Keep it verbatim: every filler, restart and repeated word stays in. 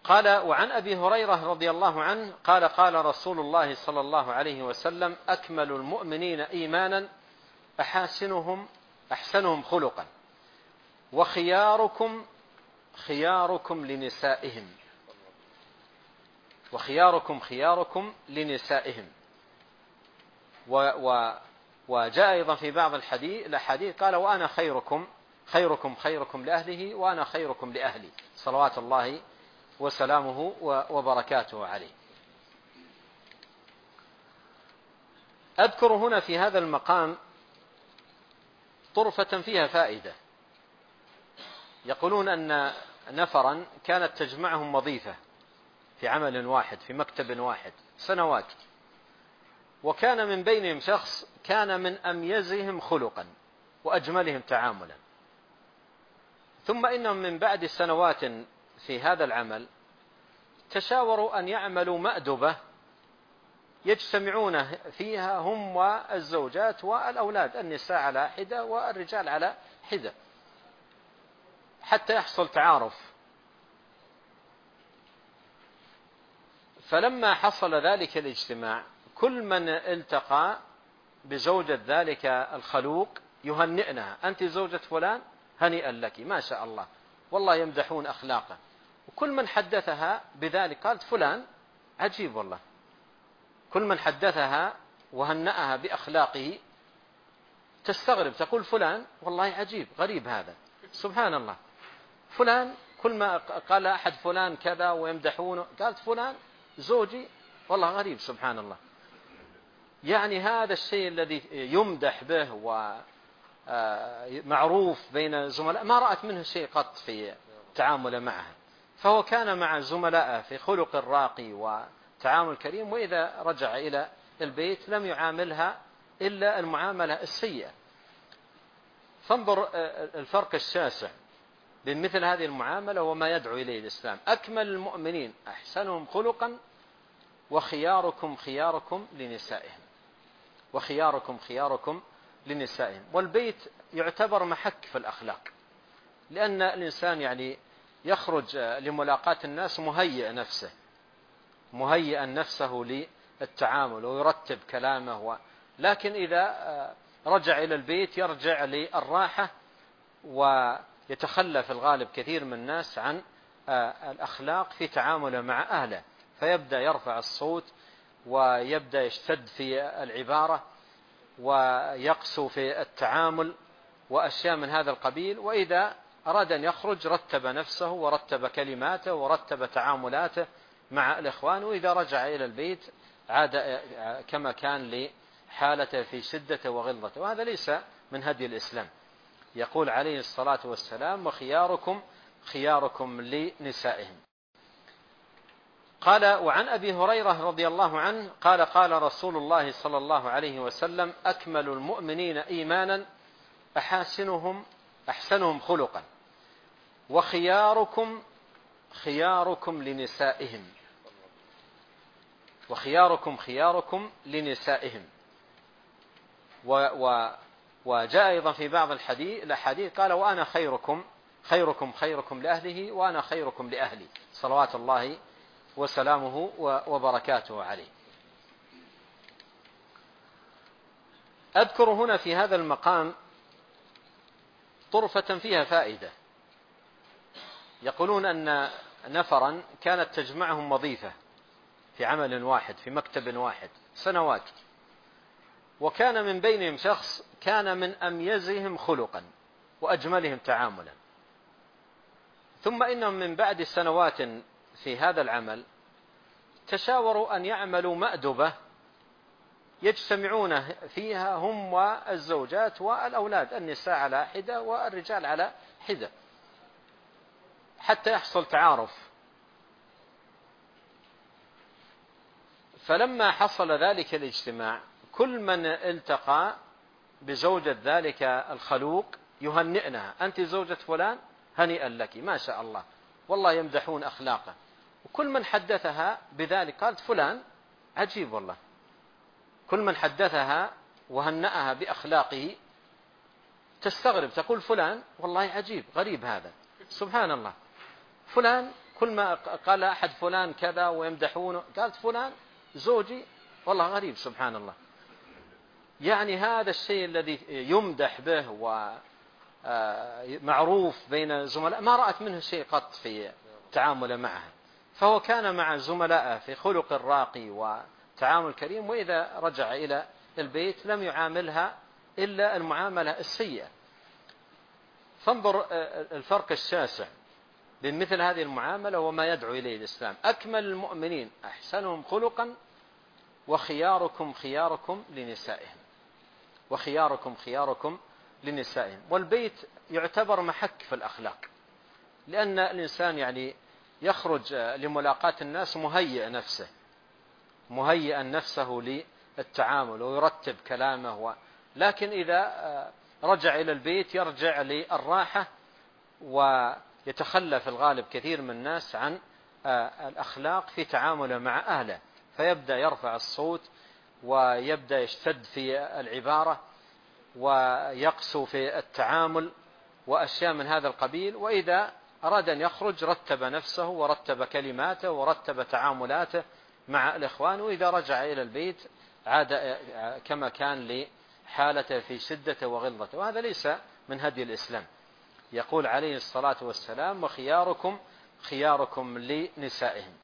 قال: وعن أبي هريرة رضي الله عنه قال: قال رسول الله صلى الله عليه وسلم: أكمل المؤمنين إيمانا أحاسنهم أحسنهم خلقا، وخياركم خياركم لنسائهم وخياركم خياركم لنسائهم و و وجاء أيضا في بعض الحديث الأحاديث قال: وأنا خيركم خيركم خيركم لأهله وأنا خيركم لأهلي، صلوات الله وسلامه وبركاته عليه. أذكر هنا في هذا المقام طرفة فيها فائدة. يقولون أن نفرا كانت تجمعهم وظيفة في عمل واحد في مكتب واحد سنوات، وكان من بينهم شخص كان من أميزهم خلقا وأجملهم تعاملا، ثم إنهم من بعد سنوات في هذا العمل تشاوروا أن يعملوا مأدبة يجتمعون فيها هم والزوجات والأولاد، النساء على حدة والرجال على حدة، حتى يحصل تعارف. فلما حصل ذلك الاجتماع كل من التقى بزوجة ذلك الخلوق يهنئنها: أنت زوجة فلان، هنيئا لك، ما شاء الله، والله يمدحون أخلاقه. وكل من حدثها بذلك قالت: فلان عجيب والله. كل من حدثها وهنأها بأخلاقه تستغرب، تقول: فلان والله عجيب غريب هذا، سبحان الله. فلان كل ما قال أحد فلان كذا ويمدحونه قالت: فلان زوجي والله غريب، سبحان الله. يعني هذا الشيء الذي يمدح به ومعروف بين زملاء ما رأت منه شيء قط في تعامل معها، فهو كان مع زملائه في خلق الراقي وتعامل كريم، وإذا رجع إلى البيت لم يعاملها إلا المعاملة السيئة. فانظر الفرق الشاسع بين مثل هذه المعاملة وما يدعو إليه الإسلام. أكمل المؤمنين أحسنهم خلقا، وخياركم خياركم لنسائهم وخياركم خياركم لنسائهم. والبيت يعتبر محك في الأخلاق، لأن الإنسان يعني يخرج لملاقاة الناس مهيئ نفسه مهيئا نفسه للتعامل ويرتب كلامه و... لكن إذا رجع إلى البيت يرجع للراحة، ويتخلى في الغالب كثير من الناس عن الأخلاق في تعامله مع أهله، فيبدأ يرفع الصوت ويبدأ يشتد في العبارة ويقسو في التعامل وأشياء من هذا القبيل. وإذا أراد أن يخرج رتب نفسه ورتب كلماته ورتب تعاملاته مع الإخوان، وإذا رجع إلى البيت عاد كما كان لحالته في شدته وغلظته، وهذا ليس من هدي الإسلام. يقول عليه الصلاة والسلام: وخياركم خياركم لنسائهم. قال: وعن أبي هريرة رضي الله عنه قال: قال رسول الله صلى الله عليه وسلم: أكمل المؤمنين إيمانا أحاسنهم أحسنهم خلقا، وخياركم خياركم لنسائهم وخياركم خياركم لنسائهم و و وجاء أيضا في بعض الحديث الأحاديث قال: وأنا خيركم خيركم خيركم لأهله وأنا خيركم لأهلي، صلوات الله وسلامه وبركاته عليه. أذكر هنا في هذا المقام طرفة فيها فائدة. يقولون أن نفرا كانت تجمعهم وظيفة في عمل واحد في مكتب واحد سنوات، وكان من بينهم شخص كان من أميزهم خلقا وأجملهم تعاملا، ثم إنهم من بعد سنوات في هذا العمل تشاوروا أن يعملوا مأدبة يجتمعون فيها هم والزوجات والأولاد، النساء على حدة والرجال على حدة، حتى يحصل تعارف. فلما حصل ذلك الاجتماع كل من التقى بزوجة ذلك الخلوق يهنئنها: أنت زوجة فلان، هنيئا لك، ما شاء الله، والله يمدحون أخلاقه. وكل من حدثها بذلك قالت: فلان عجيب والله. كل من حدثها وهنأها بأخلاقه تستغرب، تقول: فلان والله عجيب غريب هذا، سبحان الله. فلان كل ما قال أحد فلان كذا ويمدحونه، قالت فلان زوجي، والله غريب سبحان الله. يعني هذا الشيء الذي يمدح به ومعروف بين الزملاء ما رأت منه شيء قط في تعامل معها. فهو كان مع زملائه في خلق الراقي وتعامل كريم، وإذا رجع إلى البيت لم يعاملها إلا المعاملة السيئة. فانظر الفرق الشاسع بين مثل هذه المعاملة وما يدعو إليه الإسلام. أكمل المؤمنين أحسنهم خلقا وخياركم خياركم لنسائهم، وخياركم خياركم لنسائهم. والبيت يعتبر محك في الأخلاق، لأن الإنسان يعني يخرج لملاقاة الناس مهيئ نفسه، مهيئا نفسه للتعامل ويرتب كلامه و... لكن إذا رجع إلى البيت يرجع للراحة، ويتخلى في الغالب كثير من الناس عن الأخلاق في تعامله مع أهله، فيبدأ يرفع الصوت ويبدأ يشتد في العبارة ويقسو في التعامل وأشياء من هذا القبيل. وإذا أراد أن يخرج رتب نفسه ورتب كلماته ورتب تعاملاته مع الإخوان، وإذا رجع إلى البيت عاد كما كان لحالته في شدته وغلظته، وهذا ليس من هدي الإسلام. يقول عليه الصلاة والسلام: وخياركم خياركم لنسائهم.